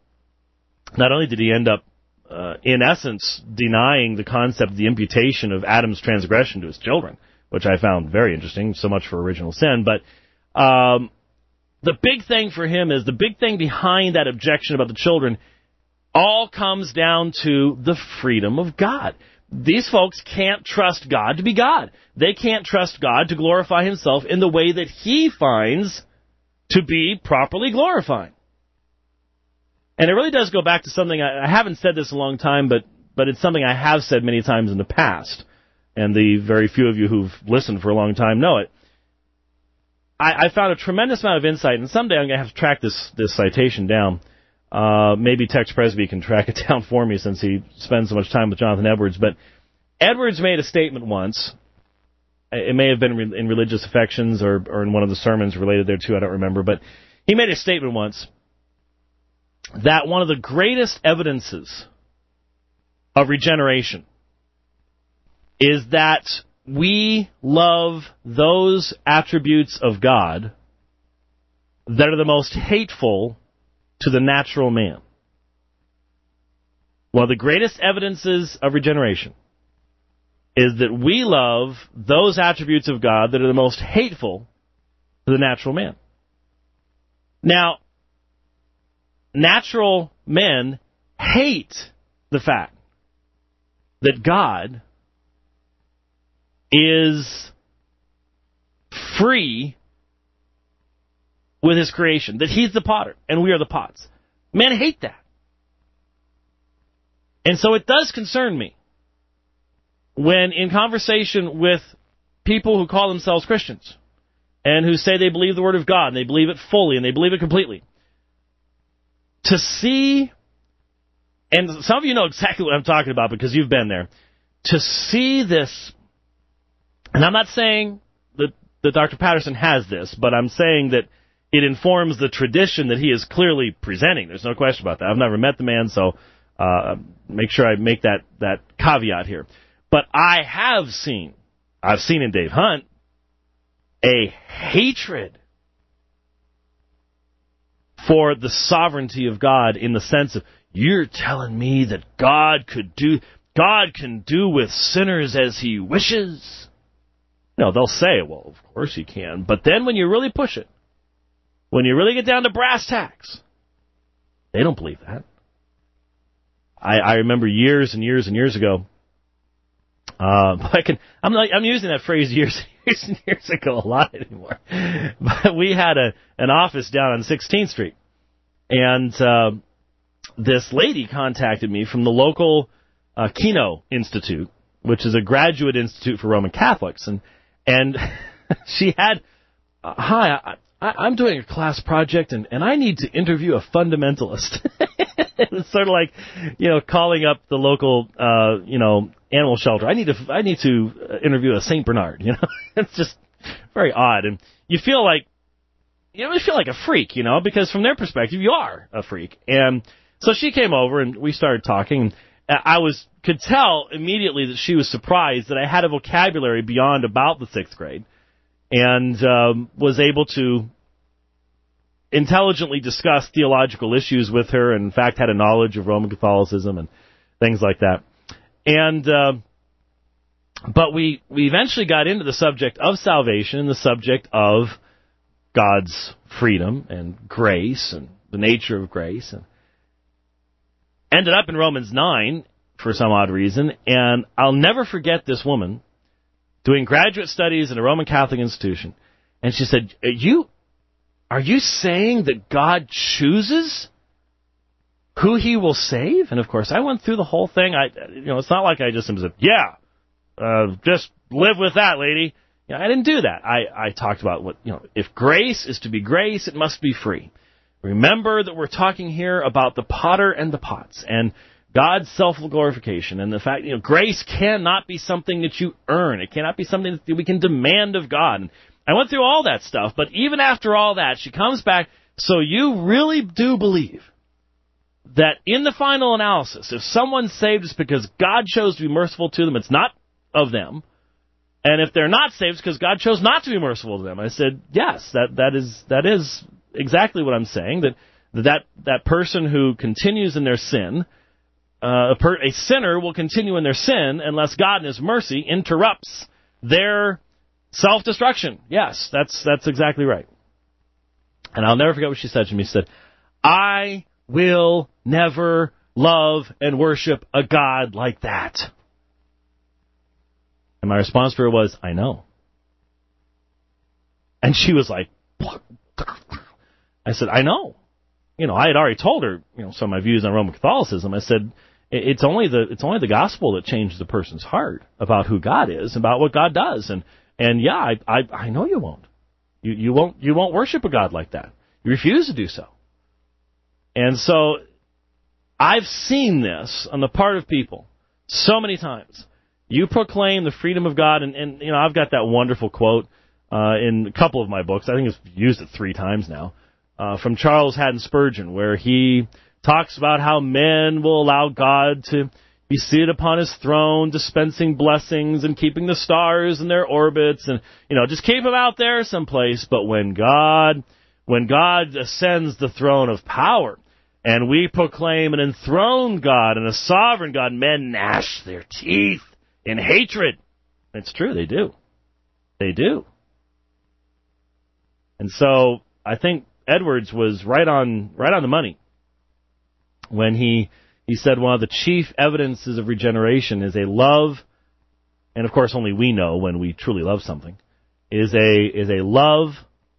end up, in essence, denying the concept of the imputation of Adam's transgression to his children, which I found very interesting, so much for original sin, but the big thing for him is, the big thing behind that objection about the children all comes down to the freedom of God. These folks can't trust God to be God. They can't trust God to glorify himself in the way that he finds to be properly glorifying. And it really does go back to something, I haven't said this in a long time, but it's something I have said many times in the past, and the very few of you who've listened for a long time know it. I found a tremendous amount of insight, and someday I'm going to have to track this citation down. Maybe Tex Presby can track it down for me since he spends so much time with Jonathan Edwards. But Edwards made a statement once. It may have been in Religious Affections or in one of the sermons related thereto, I don't remember. But he made a statement once that one of the greatest evidences of regeneration is that we love those attributes of God that are the most hateful to the natural man. One of the greatest evidences of regeneration is that we love those attributes of God that are the most hateful to the natural man. Now, natural men hate the fact that God is free with his creation, that he's the potter and we are the pots. Men hate that. And so it does concern me when in conversation with people who call themselves Christians and who say they believe the Word of God and they believe it fully and they believe it completely, to see, and some of you know exactly what I'm talking about because you've been there, to see this. And I'm not saying that Dr. Patterson has this, but I'm saying that it informs the tradition that he is clearly presenting. There's no question about that. I've never met the man, so make sure I make that caveat here. But I've seen in Dave Hunt a hatred for the sovereignty of God in the sense of, you're telling me that God can do with sinners as he wishes? No, they'll say, well, of course he can. But then when you really push it, when you really get down to brass tacks, they don't believe that. I remember years and years and years ago, I'm using that phrase years and years ago a lot anymore. But we had an office down on 16th Street, and this lady contacted me from the local Kino Institute, which is a graduate institute for Roman Catholics, and she had, hi, I'm doing a class project, and I need to interview a fundamentalist. It's sort of like, calling up the local, animal shelter. I need to interview a Saint Bernard. It's just very odd, and you feel like a freak, because from their perspective, you are a freak. And so she came over, and we started talking. And could tell immediately that she was surprised that I had a vocabulary beyond about the 6th grade, and was able to intelligently discuss theological issues with her, and in fact had a knowledge of Roman Catholicism and things like that. And but we eventually got into the subject of salvation and the subject of God's freedom and grace and the nature of grace, and ended up in Romans 9 for some odd reason. And I'll never forget this woman doing graduate studies in a Roman Catholic institution, and she said, Are you saying that God chooses who he will save? And of course, I went through the whole thing. It's not like I just said, just live with that, lady. I didn't do that. I talked about if grace is to be grace, it must be free. Remember that we're talking here about the potter and the pots, and God's self-glorification, and the fact, grace cannot be something that you earn. It cannot be something that we can demand of God. And I went through all that stuff, but even after all that, she comes back, so you really do believe that in the final analysis, if someone's saved, it's because God chose to be merciful to them, it's not of them, and if they're not saved, it's because God chose not to be merciful to them. I said, yes, that is exactly what I'm saying, that person who continues in their sin, a sinner will continue in their sin unless God in his mercy interrupts their self-destruction. Yes, that's exactly right. And I'll never forget what she said to me. She said, I will never love and worship a God like that. And my response to her was, I know. And she was like, I said, I know. I had already told her, some of my views on Roman Catholicism. I said, it's only the gospel that changes a person's heart about who God is, about what God does. And yeah, I know you won't. You won't worship a God like that. You refuse to do so. And so I've seen this on the part of people so many times. You proclaim the freedom of God, and I've got that wonderful quote in a couple of my books. I think I've used it 3 times now, from Charles Haddon Spurgeon, where he talks about how men will allow God to be seated upon his throne, dispensing blessings and keeping the stars in their orbits, and just keep him out there someplace. But when God ascends the throne of power, and we proclaim an enthroned God and a sovereign God, men gnash their teeth in hatred. It's true, they do. They do. And so I think Edwards was right on the money when he said one of the chief evidences of regeneration is a love, and of course only we know when we truly love something, is a love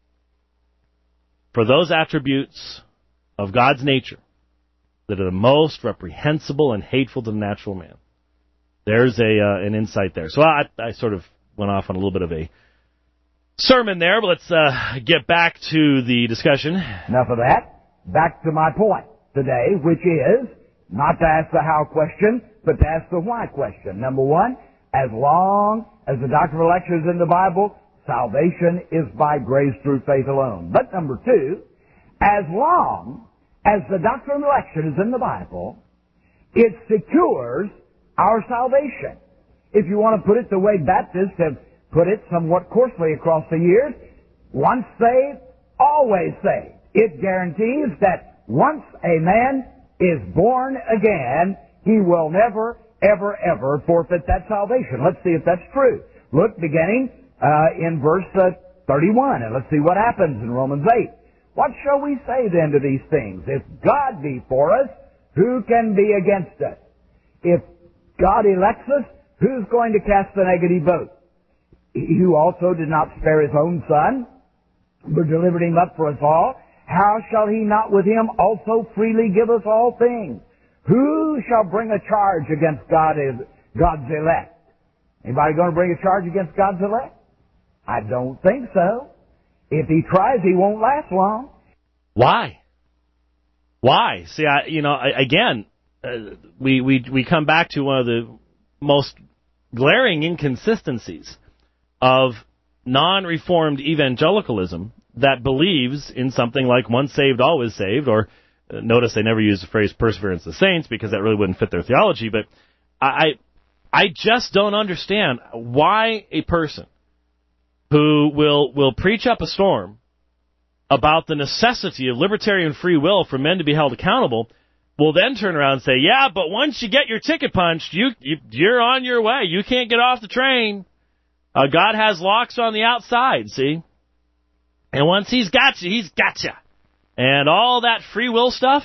for those attributes of God's nature that are the most reprehensible and hateful to the natural man. There's an insight there. So I sort of went off on a little bit of a sermon there, but let's get back to the discussion. Enough of that. Back to my point today, which is not to ask the how question, but to ask the why question. Number one, as long as the doctrine of election is in the Bible, salvation is by grace through faith alone. But number two, as long as the doctrine of election is in the Bible, it secures our salvation. If you want to put it the way Baptists have put it somewhat coarsely across the years, once saved, always saved. it guarantees that once a man is born again, he will never, ever, ever forfeit that salvation. Let's see if that's true. Look, beginning in verse 31, and let's see what happens in Romans 8. What shall we say then to these things? If God be for us, who can be against us? If God elects us, who's going to cast the negative vote? He who also did not spare his own Son, but delivered him up for us all, how shall he not with him also freely give us all things? Who shall bring a charge against God's elect? Anybody going to bring a charge against God's elect? I don't think so. If he tries, he won't last long. Why? Why? See, we come back to one of the most glaring inconsistencies of non-reformed evangelicalism that believes in something like once saved, always saved, or notice they never use the phrase perseverance of the saints because that really wouldn't fit their theology, but I just don't understand why a person who will preach up a storm about the necessity of libertarian free will for men to be held accountable will then turn around and say, yeah, but once you get your ticket punched, you're on your way. You can't get off the train. God has locks on the outside, see? And once he's got you, he's got you. And all that free will stuff,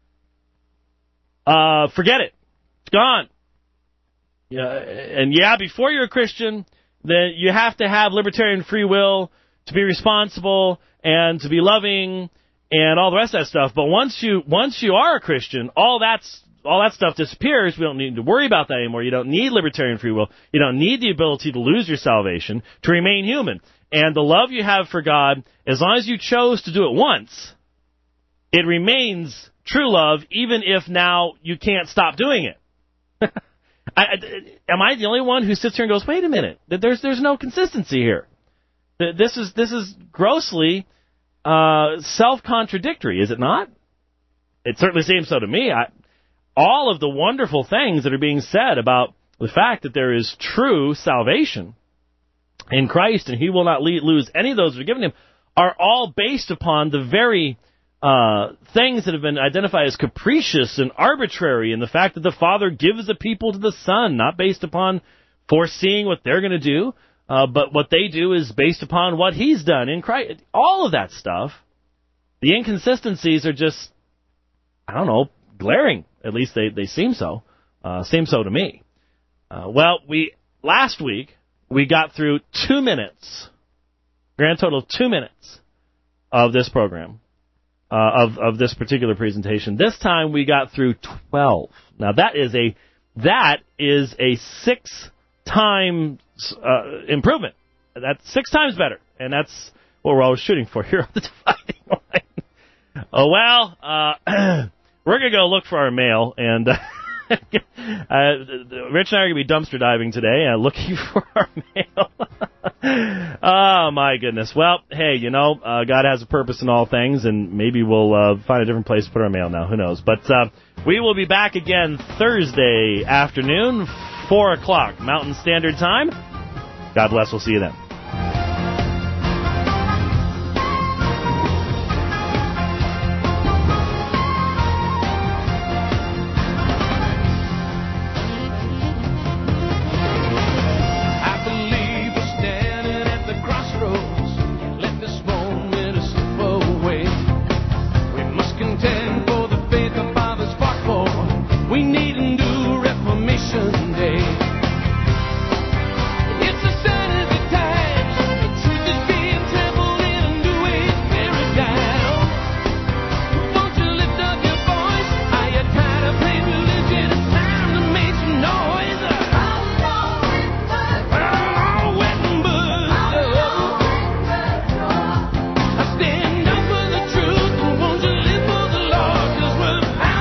forget it. It's gone. Yeah, and before you're a Christian, then you have to have libertarian free will to be responsible and to be loving and all the rest of that stuff. But once you are a Christian, all that stuff disappears. We don't need to worry about that anymore. You don't need libertarian free will. You don't need the ability to lose your salvation to remain human. And the love you have for God, as long as you chose to do it once, it remains true love, even if now you can't stop doing it. Am I the only one who sits here and goes, wait a minute, there's no consistency here? This is grossly self-contradictory, is it not? It certainly seems so to me. All of the wonderful things that are being said about the fact that there is true salvation in Christ and he will not lose any of those that are given him are all based upon the very things that have been identified as capricious and arbitrary, and the fact that the Father gives the people to the Son, not based upon foreseeing what they're going to do, but what they do is based upon what he's done in Christ. All of that stuff, the inconsistencies are just, I don't know, glaring. At least they seem so. Seem so to me. Last week, we got through 2 minutes, grand total of 2 minutes of this program. Of this particular presentation. This time we got through 12. Now that is a 6 times improvement. That's 6 times better, and that's what we're always shooting for here on the Dividing Line. We're gonna go look for our mail, and Rich and I are gonna be dumpster diving today, looking for our mail. Oh, my goodness. Well, hey, God has a purpose in all things, and maybe we'll find a different place to put our mail now. Who knows? But we will be back again Thursday afternoon, 4 o'clock Mountain Standard Time. God bless. We'll see you then. It's a Saturday time. Truth is being trampled in and do it very down. Won't you lift up your voice? Are you tired of playing religion? It's time to make some noise. Oh, Wittenberg. I stand up for the truth, and won't you live for the Lord? 'Cause we're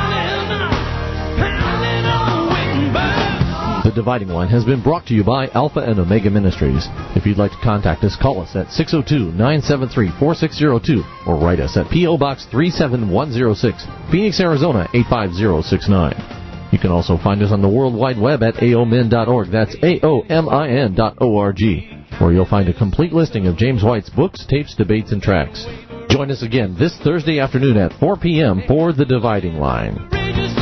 pounding on Wittenberg. The Dividing Line has been brought to you by Alpha and Omega Ministries. If you'd like to contact us, call us at 602-973-4602 or write us at P.O. Box 37106, Phoenix, Arizona 85069. You can also find us on the World Wide Web at aomin.org. That's aomin.org, where you'll find a complete listing of James White's books, tapes, debates, and tracts. Join us again this Thursday afternoon at 4 p.m. for The Dividing Line.